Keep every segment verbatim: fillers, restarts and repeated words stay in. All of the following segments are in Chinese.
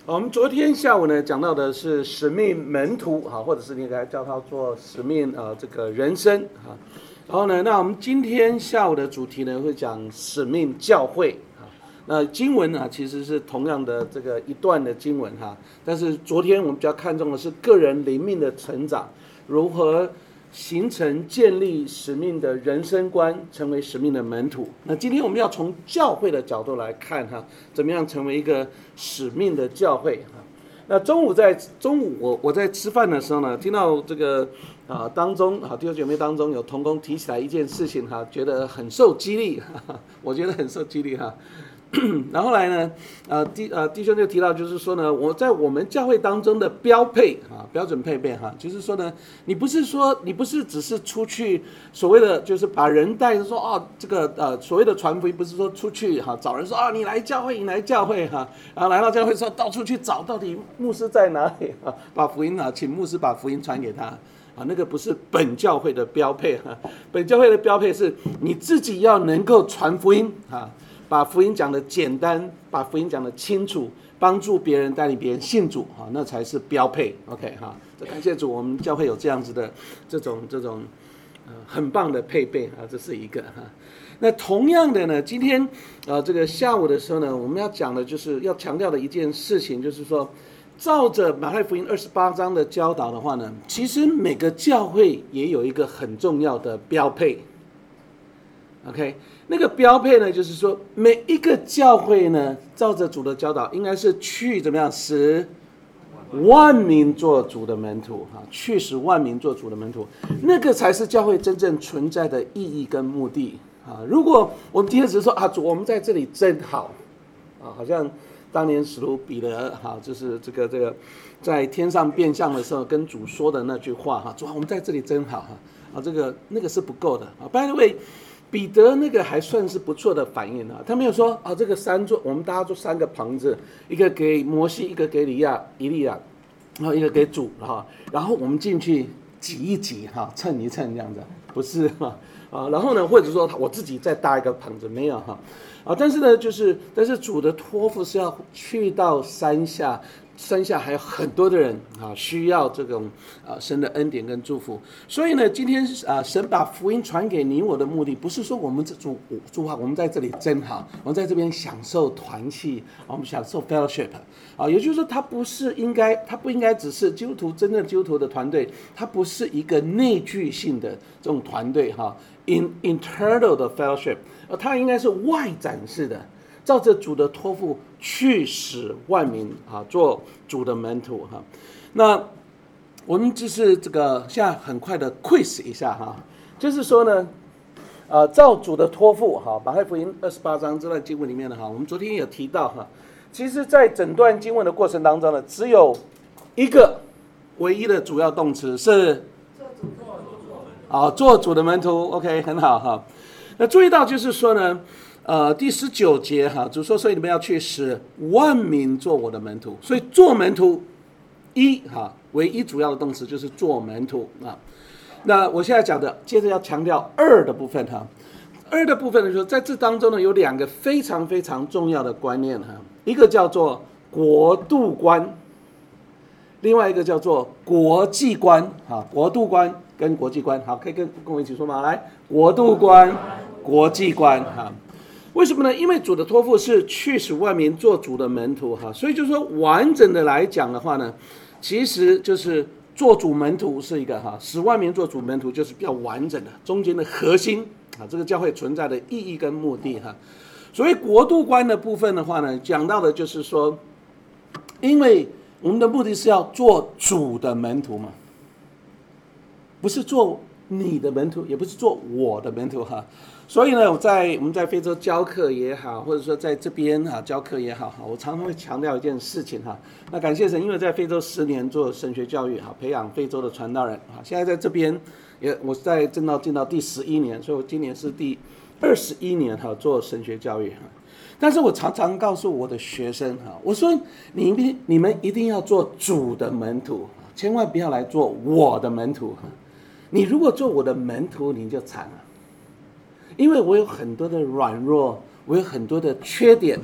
我们昨天下午呢讲到的是使命门徒哈，或者是你应该叫它做使命呃这个人生哈。然后呢，那我们今天下午的主题呢会讲使命教会哈。那经文呢其实是同样的这个一段的经文哈，但是昨天我们比较看重的是个人灵命的成长，如何形成建立使命的人生观，成为使命的门徒。那今天我们要从教会的角度来看哈，怎么样成为一个使命的教会哈。那中午在中午我我在吃饭的时候呢，听到这个啊当中啊弟兄姐妹当中有同工提起来一件事情哈，觉得很受激励，哈哈我觉得很受激励哈。然后来呢，呃弟呃弟兄就提到，就是说呢，我在我们教会当中的标配啊标准配备哈，就是说呢，你不是说你不是只是出去所谓的就是把人带着说哦这个呃所谓的传福音，不是说出去哈找人说啊你来教会你来教会哈，然后来到教会说到处去找到底牧师在哪里啊，把福音啊请牧师把福音传给他。啊，那个不是本教会的标配哈，本教会的标配是你自己要能够传福音啊。把福音讲得简单，把福音讲得清楚，帮助别人带领别人信主啊，那才是标配。OK 哈，这感谢主，我们教会有这样子的这种这种呃很棒的配备啊，这是一个哈。那同样的呢，今天呃这个下午的时候呢，我们要讲的就是要强调的一件事情，就是说，照着马太福音二十八章的教导的话呢，其实每个教会也有一个很重要的标配。OK。那个标配呢，就是说每一个教会呢，照着主的教导，应该是去怎么样使万民做主的门徒哈，去使万民做主的门徒，那个才是教会真正存在的意义跟目的啊。如果我们今天只是说啊，主我们在这里真好啊，好像当年使徒彼得哈，就是这个这个在天上变相的时候跟主说的那句话哈，主啊我们在这里真好哈啊，这个那个是不够的啊。By the way。彼得那个还算是不错的反应啊，他没有说啊，这个三座我们大家做三个棚子，一个给摩西，一个给以利亚，以利亚，然后一个给主哈，然后我们进去挤一挤哈，蹭一蹭这样子，不是哈啊，然后呢，或者说我自己再搭一个棚子，没有哈啊，但是呢，就是但是主的托付是要去到山下。山下还有很多的人啊，需要这种啊神的恩典跟祝福。所以呢，今天啊，神把福音传给你我的目的，不是说我们主主啊，我们在这里真好，我们在这边享受团契，我们享受 fellowship 啊，也就是说，它不是应该，它不应该只是基督徒真正基督徒的团队，它不是一个内聚性的这种团队哈 ，in internal 的 fellowship， 而它应该是外展式的。照着主的托付去使万民啊做主的门徒哈，那我们就是这个现在很快的 quiz 一下哈，就是说呢，呃，照主的托付哈，马太福音二十八章这段经文里面的哈，我们昨天有提到哈，其实在整段经文的过程当中呢，只有一个唯一的主要动词是做主啊，做主的门徒 ，OK 很好哈。那注意到就是说呢。呃，第十九节哈，主说，所以你们要去使万民做我的门徒。所以做门徒一哈，唯一主要的动词就是做门徒啊。那我现在讲的，接着要强调二的部分哈。二的部分的时候，在这当中呢，有两个非常非常重要的观念哈，一个叫做国度观，另外一个叫做国际观哈。国度观跟国际观，好，可以跟跟我一起说吗？来，国度观、国际观哈。为什么呢？因为主的托付是去使万民做主的门徒哈，所以就是说完整的来讲的话呢，其实就是做主门徒是一个哈，使万民做主门徒就是比较完整的，中间的核心啊，这个教会存在的意义跟目的哈。所以国度观的部分的话呢，讲到的就是说，因为我们的目的是要做主的门徒嘛，不是做你的门徒，也不是做我的门徒哈。所以呢，我在我们在非洲教课也好，或者说在这边哈教课也好，我常常会强调一件事情哈。那感谢神，因为在非洲十年做神学教育哈，培养非洲的传道人哈。现在在这边也我在正道进到第十一年，所以我今年是第二十一年哈做神学教育哈。但是我常常告诉我的学生哈，我说你们你们一定要做主的门徒，千万不要来做我的门徒哈。你如果做我的门徒，你就惨了。因为我有很多的软弱，我有很多的缺点，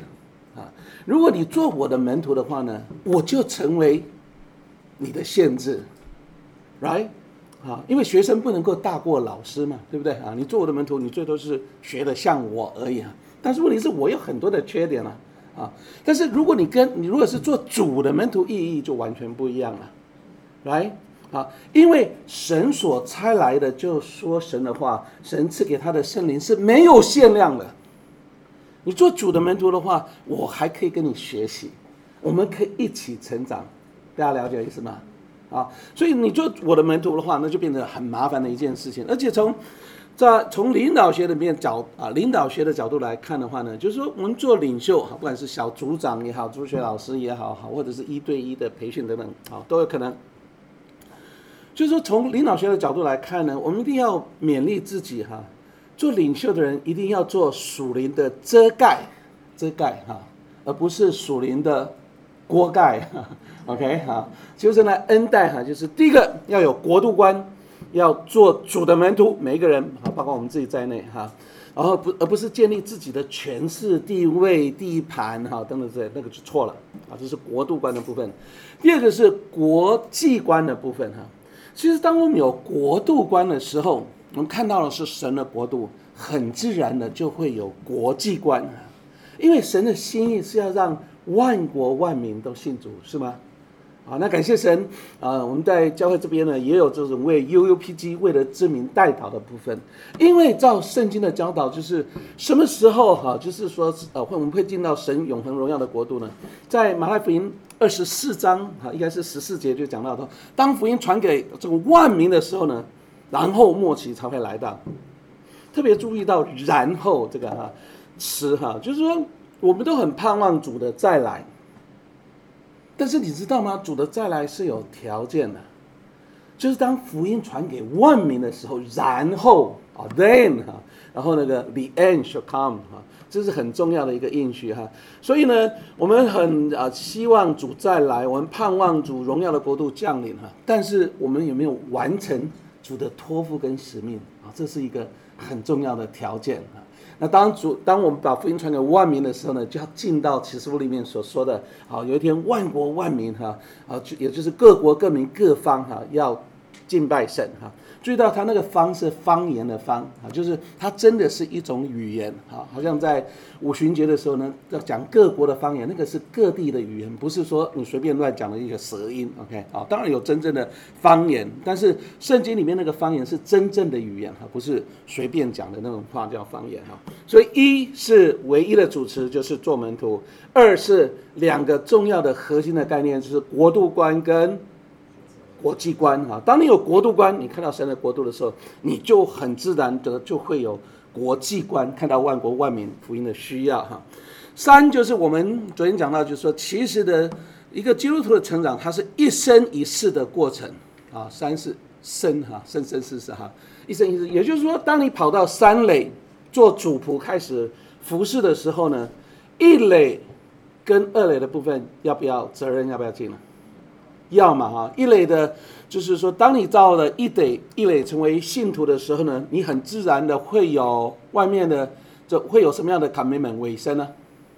啊。如果你做我的门徒的话呢，我就成为你的限制 ，right？ 啊，因为学生不能够大过老师嘛，对不对啊？你做我的门徒，你最多是学得像我而已啊。但是问题是我有很多的缺点啊，啊。但是如果你跟你如果是做主的门徒，意义就完全不一样了，来。啊，因为神所差来的，就说神的话，神赐给他的圣灵是没有限量的。你做主的门徒的话，我还可以跟你学习，我们可以一起成长，大家了解意思吗？啊，所以你做我的门徒的话，那就变得很麻烦的一件事情。而且从在从领导学的面角啊，领导学的角度来看的话呢，就是说我们做领袖，不管是小组长也好，主学老师也好，或者是一对一的培训等等，啊，都有可能。就是说，从领导学的角度来看呢，我们一定要勉励自己哈，做领袖的人一定要做属灵的遮盖，遮盖哈，而不是属灵的锅盖。OK 哈，就是呢恩待哈，就是第一个要有国度观，要做主的门徒，每一个人啊，包括我们自己在内哈，然后不而不是建立自己的权势、地位、地盘哈等等之类，那个就错了啊，这是国度观的部分。第二个是国际观的部分哈。其实，当我们有国度观的时候，我们看到的是神的国度，很自然的就会有国际观，因为神的心意是要让万国万民都信主，是吗？啊，那感谢神啊！我们在教会这边呢，也有这种为 U U P G 为了知名代祷的部分，因为照圣经的教导，就是什么时候哈、啊，就是说呃，会我们会进到神永恒荣耀的国度呢？在马太福音二十四章啊，应该是十四节就讲到说，当福音传给这个万民的时候呢，然后末期才会来到。特别注意到“然后”这个哈、啊、词哈、啊，就是说我们都很盼望主的再来。但是你知道吗？主的再来是有条件的，就是当福音传给万民的时候，然后啊 ，then 哈，然后那个 the end shall come 哈，这是很重要的一个应许哈。所以呢，我们很啊希望主再来，我们盼望主荣耀的国度降临哈。但是我们有没有完成主的托付跟使命啊？这是一个很重要的条件啊。那当主当我们把福音传给万民的时候呢，就要进到启示录里面所说的，好，有一天万国万民哈，啊，也就是各国各民各方哈，要敬拜神哈。注意到他那个方是方言的方啊，就是它真的是一种语言啊，好像在五旬节的时候呢，要讲各国的方言，那个是各地的语言，不是说你随便乱讲的一个舌音。OK 啊，当然有真正的方言，但是圣经里面那个方言是真正的语言哈，不是随便讲的那种话叫方言哈。所以一是唯一的主持，就是做门徒；二是两个重要的核心的概念，就是国度观跟国际观哈。当你有国度观，你看到神的国度的时候，你就很自然的就会有国际观，看到万国万民福音的需要哈。三就是我们昨天讲到，就是说，其实的一个基督徒的成长，它是一生一世的过程啊。三是生哈，生生世世哈，一生一世。也就是说，当你跑到三垒做主仆开始服侍的时候呢，一垒跟二垒的部分要不要责任要不要尽了？要嘛哈，一垒的，就是说，当你到了一垒一垒成为信徒的时候呢，你很自然的会有外面的，这会有什么样的 commitment 尾声呢？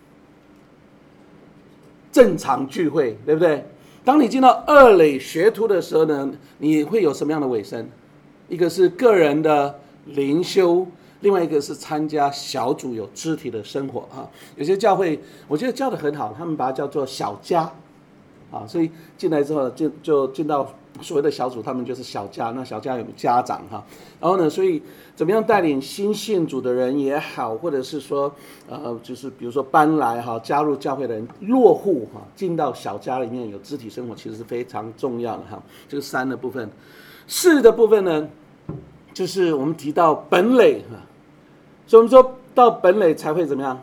正常聚会，对不对？当你进到二垒学徒的时候呢，你会有什么样的尾声？一个是个人的灵修，另外一个是参加小组有肢体的生活哈。有些教会我觉得教得很好，他们把它叫做小家。啊，所以进来之后就就进到所谓的小组，他们就是小家。那小家有家长哈，然后呢，所以怎么样带领新信主的人也好，或者是说呃，就是比如说搬来哈加入教会的人落户哈，进到小家里面有肢体生活，其实是非常重要的哈。这个三的部分，四的部分呢，就是我们提到本垒哈，所以我们说到本垒才会怎么样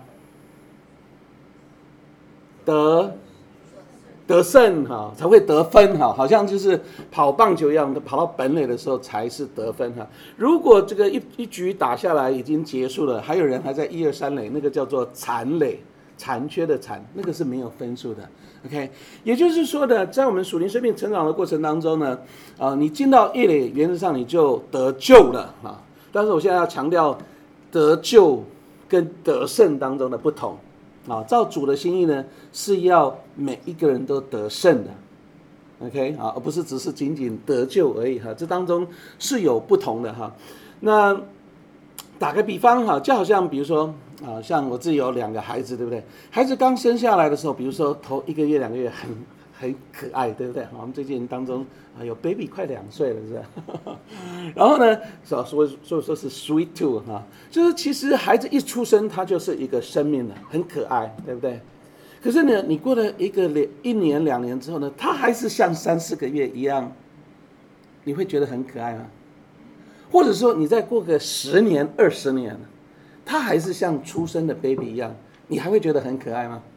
得。得胜哈，才会得分哈，好像就是跑棒球一样，跑到本垒的时候才是得分哈。如果这个一一局打下来已经结束了，还有人还在一二三垒，那个叫做残垒，残缺的残，那个是没有分数的。OK， 也就是说呢，在我们属灵生命成长的过程当中呢，啊，你进到一垒，原则上你就得救了啊。但是我现在要强调，得救跟得胜当中的不同。 啊，照主的心意呢，是要每一个人都得胜的 ，OK 啊，而不是只是仅仅得救而已哈。这当中是有不同的哈。那打个比方哈，就好像比如说啊，像我自己有两个孩子，对不对？孩子刚生下来的时候，比如说头一个月、两个月很很可爱，对不对？我们最近当中啊有 baby 快两岁了，是吧？然后呢，所所以所以说是 sweet too 哈，就是其实孩子一出生他就是一个生命了，很可爱，对不对？可是呢，你过了一个一年两年之后呢，他还是像三四个月一样，你会觉得很可爱吗？或者说你再过个十年二十年，他还是像出生的 baby 一样，你还会觉得很可爱吗？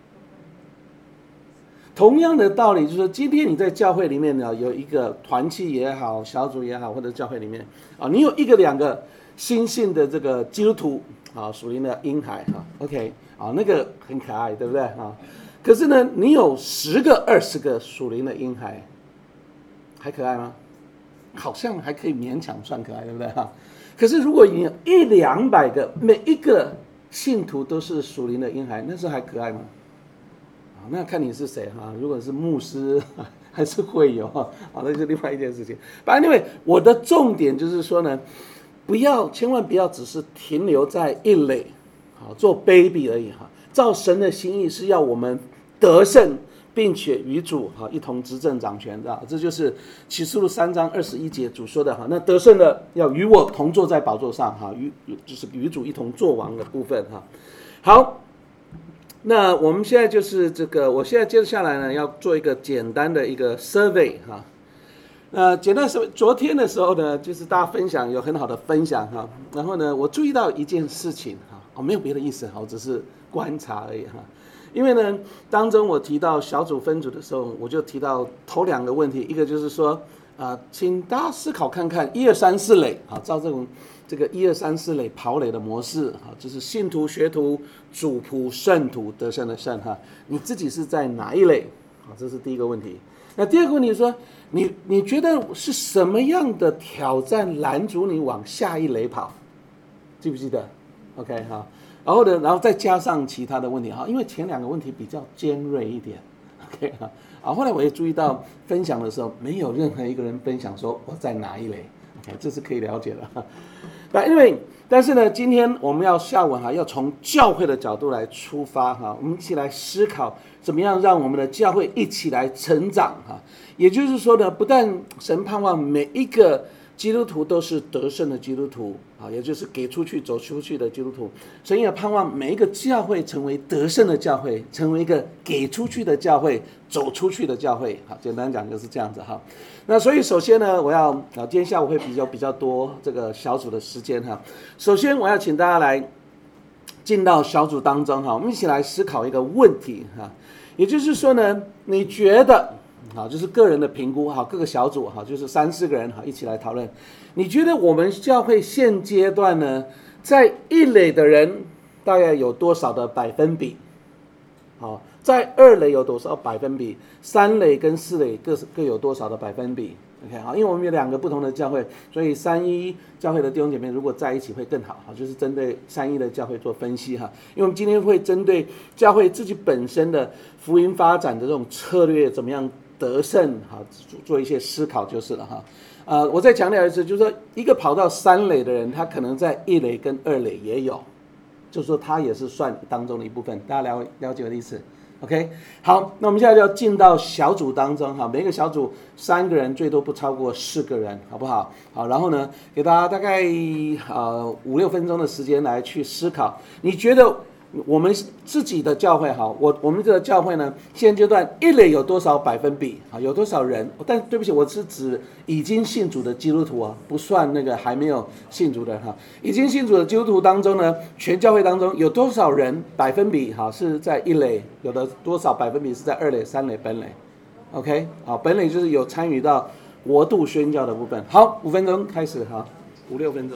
同样的道理，就是说，今天你在教会里面呢，有一个团契也好，小组也好，或者教会里面啊，你有一个两个新信的这个基督徒啊，属灵的婴孩哈 ，OK 啊，那个很可爱，对不对啊？可是呢，你有十个、二十个属灵的婴孩，还可爱吗？好像还可以勉强算可爱，对不对哈？可是如果你有一两百个，每一个信徒都是属灵的婴孩，那时候还可爱吗？那看你是谁哈，如果是牧师还是会友啊，那是另外一件事情。反正因为我的重点就是说呢，不要千万不要只是停留在一垒，好做 baby 而已哈。照神的心意是要我们得胜，并且与主哈一同执政掌权的，这就是启示录三章二十一节主说的哈。那得胜的要与我同坐在宝座上哈，与就是与主一同作王的部分哈。好。那我们现在就是这个，我现在接下来呢要做一个简单的一个 survey 哈。呃，简单 survey， 昨天的时候呢，就是大家分享有很好的分享哈。然后呢，我注意到一件事情哈，哦，没有别的意思哈，我只是观察而已哈。因为呢，当中我提到小组分组的时候，我就提到头两个问题，一个就是说，啊、呃，请大家思考看看一二三四垒啊，照这种。这个一二三四垒跑垒的模式啊，就是信徒、学徒、主仆、圣徒得胜的胜哈，你自己是在哪一垒啊？这是第一个问题。那第二个问题说，你你觉得是什么样的挑战拦阻你往下一垒跑？记不记得 ？OK 哈，然后呢，然后再加上其他的问题哈，因为前两个问题比较尖锐一点 ，OK 哈。啊，后来我也注意到分享的时候，没有任何一个人分享说我在哪一垒 ，OK， 这是可以了解的。那因为，但是呢，今天我们要下文哈，要从教会的角度来出发哈，我们一起来思考怎么样让我们的教会一起来成长哈。也就是说呢，不但神盼望每一个基督徒都是得胜的基督徒啊，也就是给出去走出去的基督徒，神也盼望每一个教会成为得胜的教会，成为一个给出去的教会，走出去的教会。好，简单讲就是这样子哈。那所以首先呢，我要啊，今天下午会比较比较多这个小组的时间哈。首先我要请大家来进到小组当中哈，我们一起来思考一个问题哈，也就是说呢，你觉得？好，就是个人的评估，好，各个小组，好，就是三四个人，好，一起来讨论。你觉得我们教会现阶段呢，在一垒的人大概有多少的百分比？好，在二垒有多少百分比？三垒跟四垒各各有多少的百分比 ？OK， 好，因为我们有两个不同的教会，所以三一教会的弟兄姐妹如果在一起会更好，好，就是针对三一的教会做分析哈。因为我们今天会针对教会自己本身的福音发展的这种策略怎么样得胜，好，做一些思考就是了哈。呃，我再强调一次，就是说一个跑到三垒的人，他可能在一垒跟二垒也有，就是说他也是算当中的一部分。大家了了解我的意思 ？OK， 好，那我们现在就要进到小组当中哈，每个小组三个人，最多不超过四个人，好不好？好，然后呢，给大家大概呃五六分钟的时间来去思考，你觉得？我们自己的教会哈，我我们这个教会呢，现阶段一垒有多少百分比啊？有多少人？但对不起，我是指已经信主的基督徒啊，不算那个还没有信主的哈。已经信主的基督徒当中呢，全教会当中有多少人百分比哈是在一垒？有的多少百分比是在二垒、三垒、本垒 ？OK， 好，本垒就是有参与到国度宣教的部分。好，五分钟开始哈，五六分钟。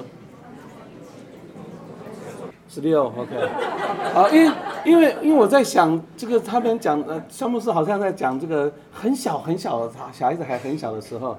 十六 ，OK， 好，因为因为因为我在想这个，他们讲呃，项目师好像在讲这个很小很小的小孩子还很小的时候哈，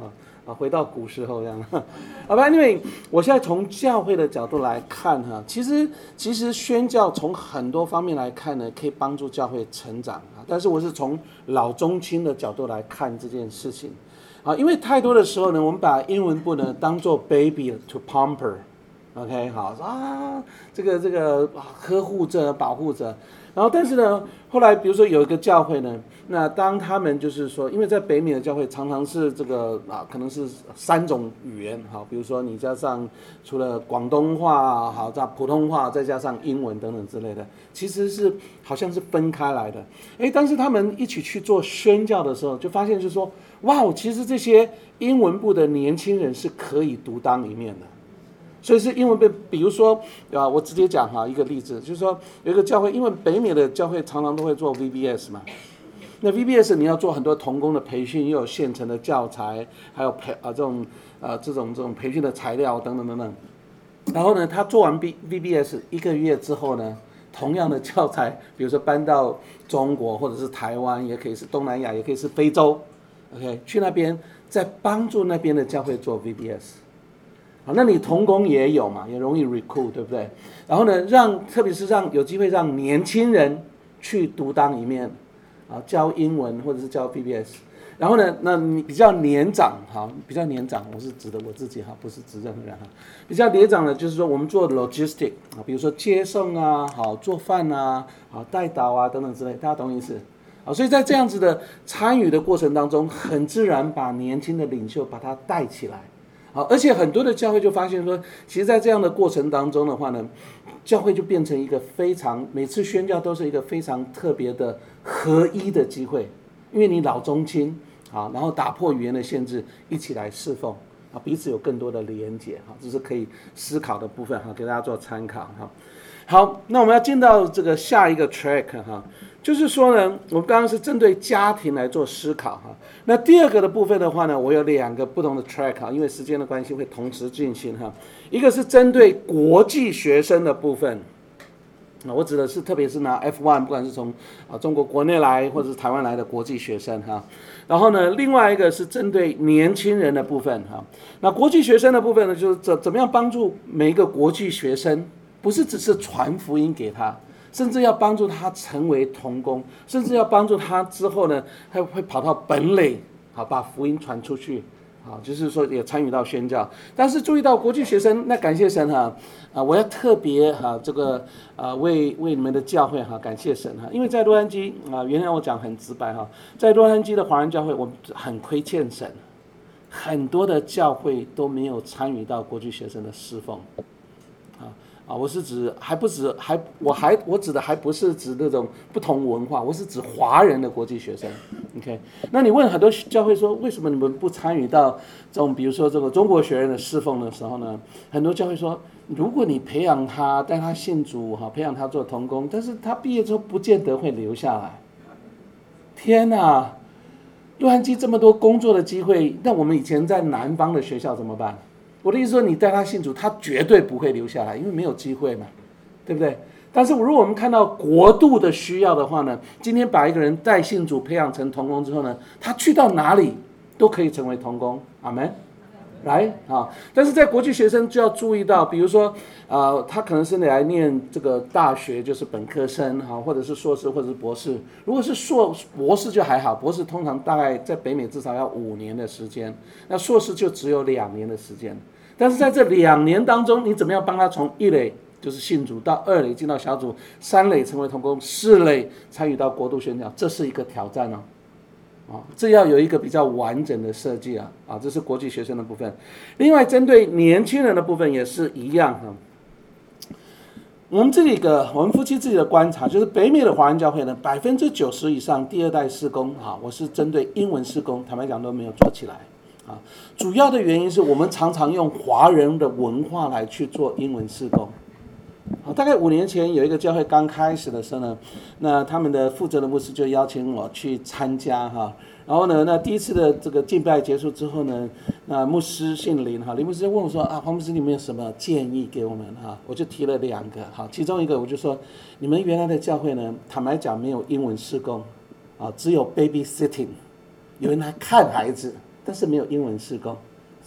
啊，回到古时候这样。好吧，因为我现在从教会的角度来看哈，其实其实宣教从很多方面来看呢，可以帮助教会成长啊。但是我是从老中青的角度来看这件事情啊，因为太多的时候呢，我们把英文部呢当做 baby to pamper。OK， 好啊，这个这个呵护着、保护着，然后但是呢，后来比如说有一个教会呢，那当他们就是说，因为在北美的教会常常是这个啊，可能是三种语言，好，比如说你加上除了广东话，好，加普通话，再加上英文等等之类的，其实是好像是分开来的，哎，但是他们一起去做宣教的时候，就发现就是说，哇，其实这些英文部的年轻人是可以独当一面的。所以是英文被，比如说啊，我直接讲哈一个例子，就是说有一个教会，因为北美的教会常常都会做 V B S 嘛，那 V B S 你要做很多同工的培训，又有现成的教材，还有培啊这种呃这种这种培训的材料等等等等。然后呢，他做完 V B S 一个月之后呢，同样的教材，比如说搬到中国或者是台湾，也可以是东南亚，也可以是非洲 ，OK， 去那边再帮助那边的教会做 V B S。好，那你同工也有嘛，也容易 recruit， 对不对？然后呢，让特别是让有机会让年轻人去独当一面，啊，教英文或者是教 V B S。然后呢，那你比较年长，好，比较年长，我是指的我自己哈，不是指任何人哈。比较年长的，就是说我们做 logistic 啊，比如说接送啊，好做饭啊，好带导啊等等之类，大家懂意思？好，所以在这样子的参与的过程当中，很自然把年轻的领袖把他带起来。好，而且很多的教会就发现说，其实在这样的过程当中的话呢，教会就变成一个非常每次宣教都是一个非常特别的合一的机会，因为你老中青啊，然后打破语言的限制，一起来侍奉啊，彼此有更多的连结哈，这是可以思考的部分哈，给大家做参考哈。好，那我们要进到这个下一个 track 哈，就是说呢，我们刚刚是针对家庭来做思考哈。那第二个的部分的话呢，我有两个不同的 track 哈，因为时间的关系会同时进行哈。一个是针对国际学生的部分，那我指的是特别是拿 F 一， 不管是从啊中国国内来或者是台湾来的国际学生哈。然后呢，另外一个是针对年轻人的部分哈。那国际学生的部分呢，就是怎怎么样帮助每一个国际学生。不是只是传福音给他，甚至要帮助他成为同工，甚至要帮助他之后呢，还会跑到本垒，好把福音传出去，好就是说也参与到宣教。但是注意到国际学生，那感谢神哈，啊我要特别哈这个啊为为你们的教会哈感谢神哈，因为在洛杉矶啊，原来我讲很直白哈，在洛杉矶的华人教会，我们很亏欠神，很多的教会都没有参与到国际学生的侍奉，啊。啊，我是指还不止还我还我指的还不是指那种不同文化，我是指华人的国际学生。OK， 那你问很多教会说，为什么你们不参与到这种比如说这个中国学人的侍奉的时候呢？很多教会说，如果你培养他，带他信主，哈，培养他做同工，但是他毕业之后不见得会留下来。天哪，洛杉矶这么多工作的机会，那我们以前在南方的学校怎么办？我的意思说，你带他信主，他绝对不会留下来，因为没有机会嘛，对不对？但是如果我们看到国度的需要的话呢，今天把一个人带信主培养成同工之后呢，他去到哪里都可以成为同工，阿们。来啊！但是在国际学生就要注意到，比如说，呃，他可能是来念这个大学，就是本科生哈，或者是硕士，或者是博士。如果是硕博士就还好，博士通常大概在北美至少要五年的时间，那硕士就只有两年的时间。但是在这两年当中，你怎么样帮他从一垒就是信主到二垒进到小组，三垒成为同工，四垒参与到国度宣教，这是一个挑战哦。啊，这要有一个比较完整的设计啊，啊，这是国际学生的部分。另外，针对年轻人的部分也是一样哈。我们这里个我们夫妻自己的观察，就是北美的华人教会呢，百分之九十以上第二代事工啊，我是针对英文事工，坦白讲都没有做起来啊。主要的原因是我们常常用华人的文化来去做英文事工。好，大概五年前有一个教会刚开始的时候呢，那他们的负责的牧师就邀请我去参加哈，然后呢，那第一次的这个敬拜结束之后呢，那牧师姓林哈，林牧师就问我说啊，黄牧师你们有什么建议给我们哈？我就提了两个哈，其中一个我就说，你们原来的教会呢，坦白讲没有英文事工啊，只有 baby sitting， 有人来看孩子，但是没有英文事工。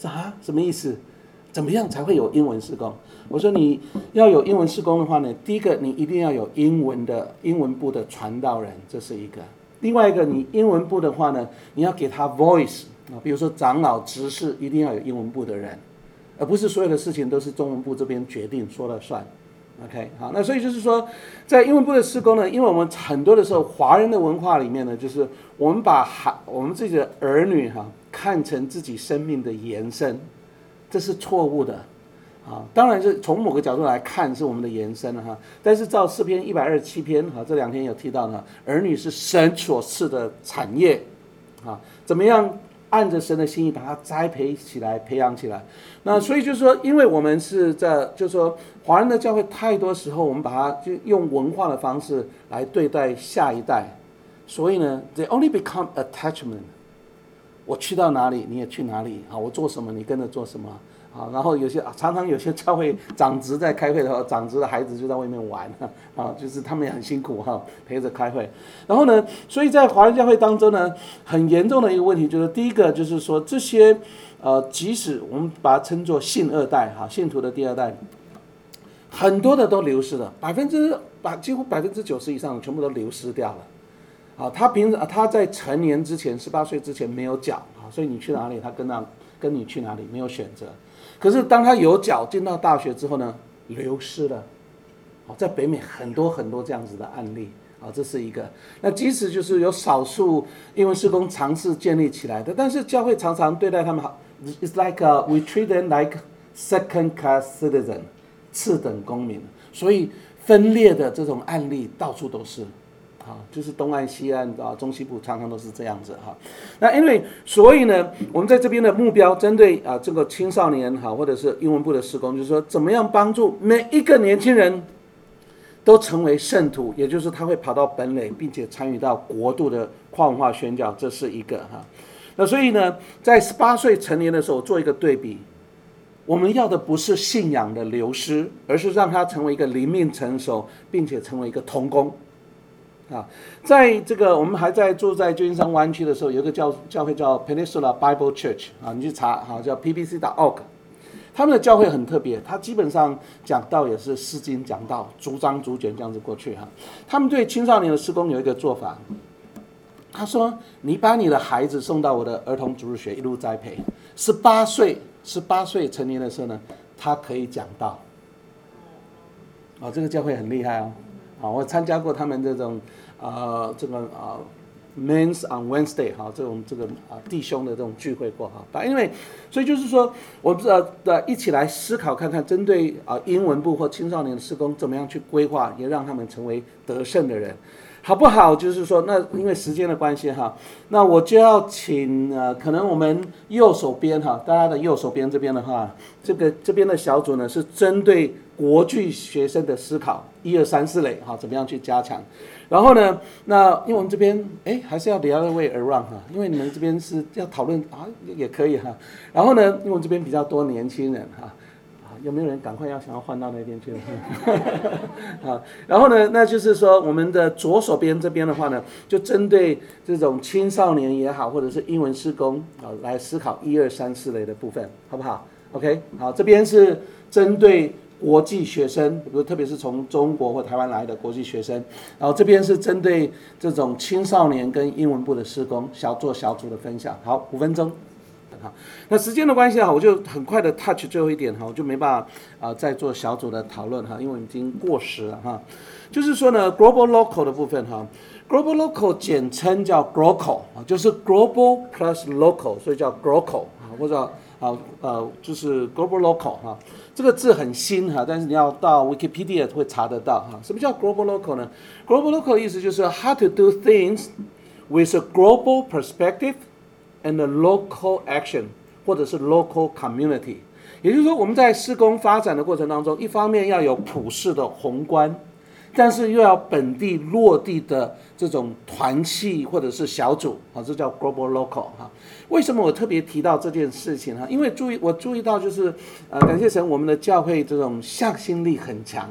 啥？什么意思？怎么样才会有英文事工？我说你要有英文事工的话呢，第一个你一定要有英文的英文部的传道人，这是一个。另外一个，你英文部的话呢，你要给他 voice 啊，比如说长老、执事，一定要有英文部的人，而不是所有的事情都是中文部这边决定说了算。OK， 好，那所以就是说，在英文部的事工呢，因为我们很多的时候，华人的文化里面呢，就是我们把孩我们自己的儿女哈、啊、看成自己生命的延伸。这是错误的，啊，当然是从某个角度来看是我们的延伸了哈。但是照诗篇一百二十七篇哈，这两天有提到呢，儿女是神所赐的产业，啊，怎么样按着神的心意把它栽培起来、培养起来？那所以就是说，因为我们是在就是说，华人的教会太多时候我们把它就用文化的方式来对待下一代，所以呢 ，they only become attachment。我去到哪里，你也去哪里啊！我做什么，你跟着做什么啊！然后有些常常有些教会长职在开会的时候，长职的孩子就在外面玩啊，就是他们也很辛苦哈，陪着开会。然后呢，所以在华人教会当中呢，很严重的一个问题就是，第一个就是说这些呃，即使我们把它称作信二代哈，信徒的第二代，很多的都流失了，百分之百几乎百分之九十以上全部都流失掉了。啊，他平时他在成年之前，十八岁之前没有脚啊，所以你去哪里，他跟那跟你去哪里没有选择。可是当他有脚进到大学之后呢，流失了。好，在北美很多很多这样子的案例啊，这是一个。那即使就是有少数英文事工尝试建立起来的，但是教会常常对待他们好 ，it's like a, we treat them like second class citizen， 次等公民。所以分裂的这种案例到处都是。啊，就是东岸、西岸啊，中西部常常都是这样子哈。那因为所以呢，我们在这边的目标针对啊这个青少年哈，或者是英文部的事工，就是说怎么样帮助每一个年轻人都成为圣徒，也就是他会跑到本垒，并且参与到国度的跨文化宣教，这是一个哈。那所以呢，在十八岁成年的时候做一个对比，我们要的不是信仰的流失，而是让他成为一个灵命成熟，并且成为一个同工。啊，在这个我们还在住在旧金山湾区的时候，有一个教教会叫 Peninsula Bible Church 啊，你去查哈，叫 P B C dot org， 他们的教会很特别，他基本上讲道也是诗经讲道，逐章逐卷这样子过去哈。他们对青少年的事工有一个做法，他说：“你把你的孩子送到我的儿童主日学一路栽培，十八岁十八岁成年的时候呢，他可以讲道。”哦，这个教会很厉害哦。啊，我参加过他们这种，呃，这个啊、呃、，Men's on Wednesday 哈，这种这个啊、呃、弟兄的这种聚会过哈。因为，所以就是说，我们呃的一起来思考看看，针对啊、呃、英文部或青少年的事工，怎么样去规划，也让他们成为得胜的人，好不好？就是说，那因为时间的关系哈，那我就要请呃，可能我们右手边哈，大家的右手边这边的话，这个这边的小组呢是针对国际学生的思考。一二三四类哈，怎么样去加强？然后呢，那因为我们这边哎还是要 the other way around 哈，因为你们这边是要讨论啊也可以哈。然后呢，因为我们这边比较多年轻人哈，啊有没有人赶快要想要换到那边去？啊，然后呢，那就是说我们的左手边这边的话呢，就针对这种青少年也好，或者是英文事工啊来思考一二三四类的部分，好不好 ？OK， 好，这边是针对国际学生，比如特别是从中国或台湾来的国际学生，然后这边是针对这种青少年跟英文部的事工，小做小组的分享。好，五分钟。好，那时间的关系哈，我就很快的 touch 最后一点哈，我就没办法啊、呃、再做小组的讨论哈，因为已经过时了哈。就是说呢 ，global local 的部分哈 ，global local 简称叫 glocal 啊，就是 global plus local， 所以叫 glocal 啊，或者啊呃就是 global local 哈。这个字很新哈，但是你要到 Wikipedia 会查得到哈。什么叫 global local 呢 ？global local 的意思就是 how to do things with a global perspective and a local action， 或者是 local community。也就是说，我们在事工发展的过程当中，一方面要有普世的宏观，但是又要本地落地的这种团契或者是小组啊，这叫 global local 哈。为什么我特别提到这件事情哈？因为注意我注意到就是呃，感谢神，我们的教会这种向心力很强，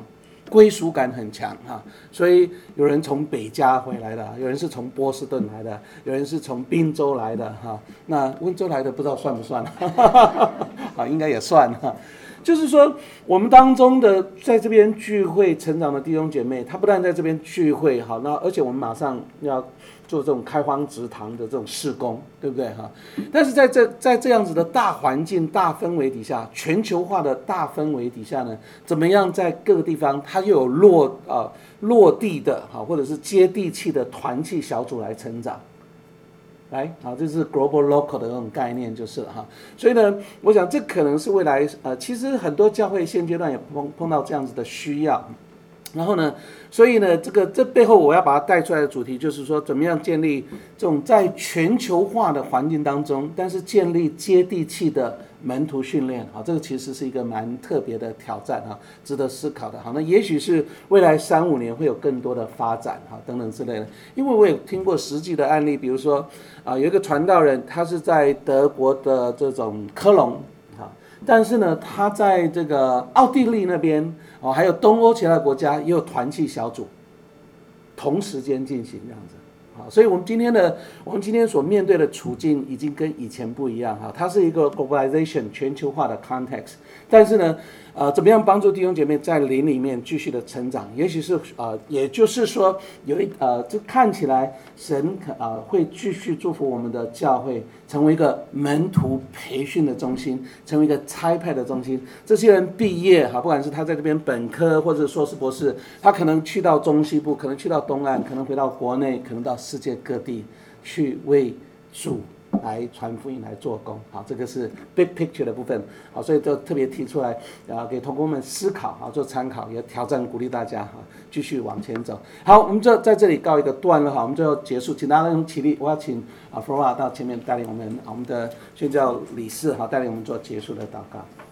归属感很强哈，所以有人从北加回来的，有人是从波士顿来的，有人是从宾州来的哈。那温州来的不知道算不算？啊，应该也算哈。就是说，我们当中的在这边聚会成长的弟兄姐妹，他不但在这边聚会好，那而且我们马上要做这种开荒植堂的这种事工，对不对哈？但是在这在这样子的大环境、大氛围底下，全球化的大氛围底下呢，怎么样在各个地方它又有落啊、呃、落地的哈，或者是接地气的团契小组来成长？来，好，这是 global local 的那种概念就是了哈。所以呢，我想这可能是未来呃，其实很多教会现阶段也碰碰到这样子的需要。然后呢，所以呢，这个这背后我要把它带出来的主题就是说，怎么样建立这种在全球化的环境当中，但是建立接地气的门徒训练，好，这个其实是一个蛮特别的挑战哈，值得思考的。好，那也许是未来三五年会有更多的发展哈，等等之类的。因为我有听过实际的案例，比如说啊、呃，有一个传道人，他是在德国的这种科隆。但是呢，他在这个奥地利那边哦，还有东欧其他国家也有团契小组，同时间进行这样子。好，所以我们今天的我们今天所面对的处境已经跟以前不一样哈，它是一个 globalization 全球化的 context。但是呢，呃，怎么样帮助弟兄姐妹在灵里面继续的成长？也许是呃，也就是说，有一呃，这看起来神呃会继续祝福我们的教会成为一个门徒培训的中心，成为一个差派的中心。这些人毕业哈，不管是他在这边本科或者硕士博士，他可能去到中西部，可能去到东岸，可能回到国内，可能到世界各地去为主来传福音来做工。好，这个是 big picture 的部分。好，所以就特别提出来，啊，给同工们思考，好，做参考，也挑战鼓励大家哈，继续往前走。好，我们就在这里告一个段落哈，我们就要结束，请大家用起立，我要请啊 Flora 到前面带领我们，我们的宣教理事哈，带领我们做结束的祷告。